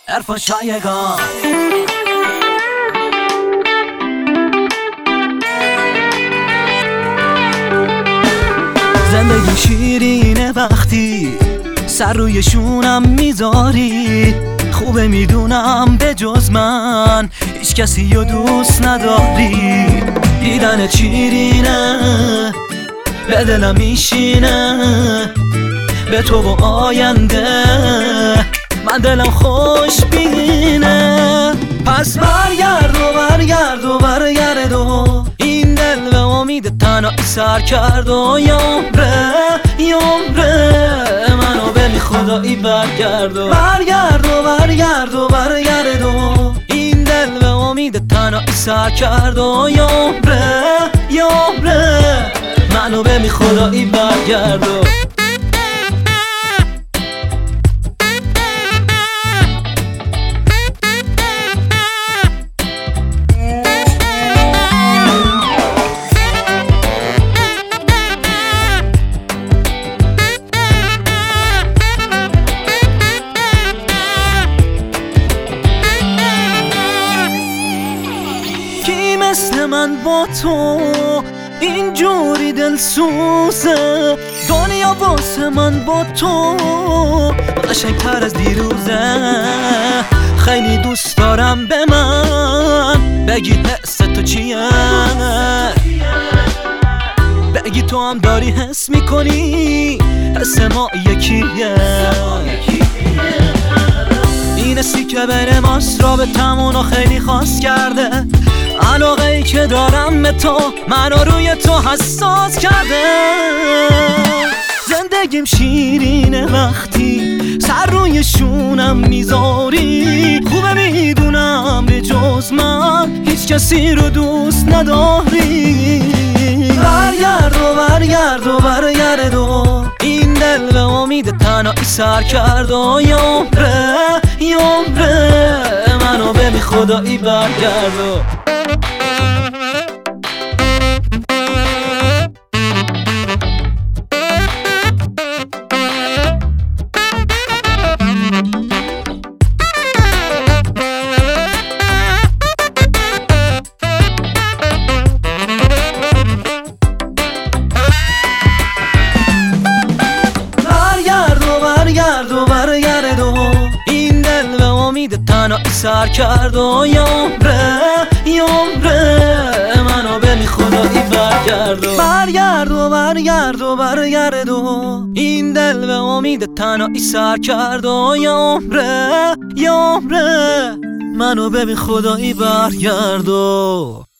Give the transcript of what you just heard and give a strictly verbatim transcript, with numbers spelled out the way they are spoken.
عرفان شایگان. زندگی شیرینه وقتی سر روی شونم میذاری، خوبه میدونم به جز من هیچ کسی رو دوست نداری. دیدن شیرینه به دلم میشینه، به تو و آینده من دلم خوش بینه. پس برگرد و برگرد و برگرد و این دل به امید تنهایی سر کرد و یامره یامره منو ببین خدایی برگرد و برگرد و برگرد و برگرد و این دل به امید تنهایی سر کرد و یامره یامره منو ببین خدایی برگرد و مثل من با تو اینجوری دل سوزه، دنیا واسه من با تو قشنگتر از دیروزه. خیلی دوست دارم به من بگی حس تو چیه، بگی تو هم داری حس میکنی حس ما یکیه. این حسی که بین ماست رابطمونو خیلی خاص کرده، علاقه ای که دارم به تو منو روی تو حساس کرده. زندگیم شیرینه وقتی سر روی شونم میذاری، خوبه میدونم به جز من هیچ کسی رو دوست نداری. برگرد و برگرد و برگرد و این دل به امید تنهایی سر کرد و یامره یامره منو ببین خدایی برگرد و برگرد و برگرد و این دل به امید تنهایی سر کرد و یامره یامره منو ببین خدایی برگرد و برگرد و برگرد و برگرد و این دل به امید تنهایی سر کرد و یامره یامره منو ببین خدایی برگرد و